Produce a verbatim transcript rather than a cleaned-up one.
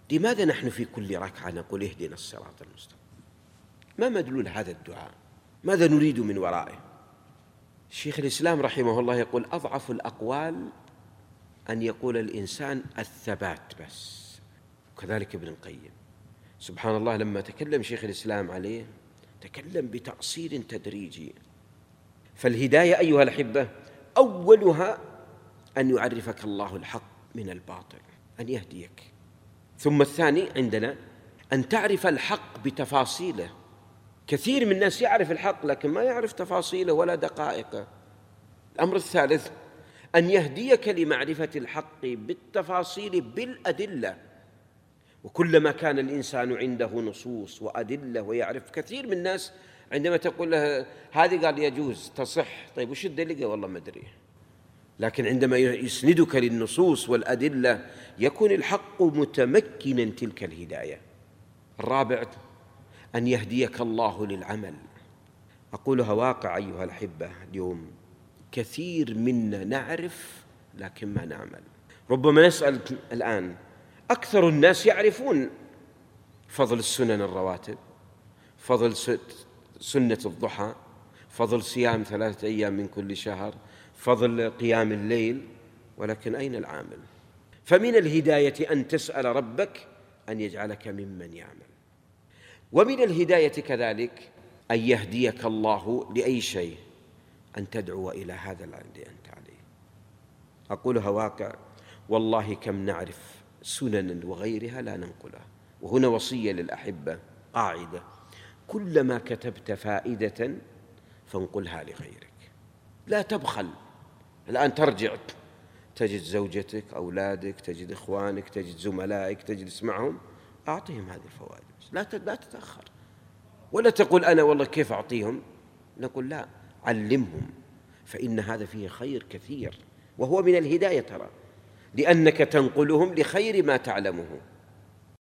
لماذا نحن في كل ركعة نقول اهدنا الصراط المستقيم؟ ما مدلول هذا الدعاء؟ ماذا نريد من ورائه؟ شيخ الإسلام رحمه الله يقول أضعف الأقوال أن يقول الإنسان الثبات بس، وكذلك ابن القيم سبحان الله لما تكلم شيخ الإسلام عليه تكلم بتأصيل تدريجي. فالهداية أيها الأحبة أولها أن يعرفك الله الحق من الباطل، أن يهديك. ثم الثاني عندنا أن تعرف الحق بتفاصيله. كثير من الناس يعرف الحق لكن ما يعرف تفاصيله ولا دقائقه. الأمر الثالث أن يهديك لمعرفة الحق بالتفاصيل بالأدلة. وكلما كان الإنسان عنده نصوص وأدلة ويعرف، كثير من الناس عندما تقول له هذه قال يجوز تصح، طيب وش الدليل؟ والله ما أدري. لكن عندما يسندك للنصوص والأدلة يكون الحق متمكنا تلك الهداية. الرابع أن يهديك الله للعمل. أقولها واقع أيها الأحبة، اليوم كثير منا نعرف لكن ما نعمل. ربما نسأل الآن، أكثر الناس يعرفون فضل السنن الرواتب، فضل سنة الضحى، فضل صيام ثلاثة أيام من كل شهر، فضل قيام الليل، ولكن أين العامل؟ فمن الهداية أن تسأل ربك أن يجعلك ممن يعمل. ومن الهداية كذلك أن يهديك الله لأي شيء، أن تدعو إلى هذا الذي أنت عليه. أقولها واقع، والله كم نعرف سننا وغيرها لا ننقلها. وهنا وصية للأحبة، قاعدة: كلما كتبت فائدة فانقلها لغيرك، لا تبخل. الآن ترجع تجد زوجتك، أولادك، تجد إخوانك، تجد زملائك، تجد اسمعهم، أعطيهم هذه الفوائد، لا لا تتأخر. ولا تقول أنا والله كيف أعطيهم، نقول لا، علمهم، فإن هذا فيه خير كثير، وهو من الهداية ترى، لأنك تنقلهم لخير ما تعلمه.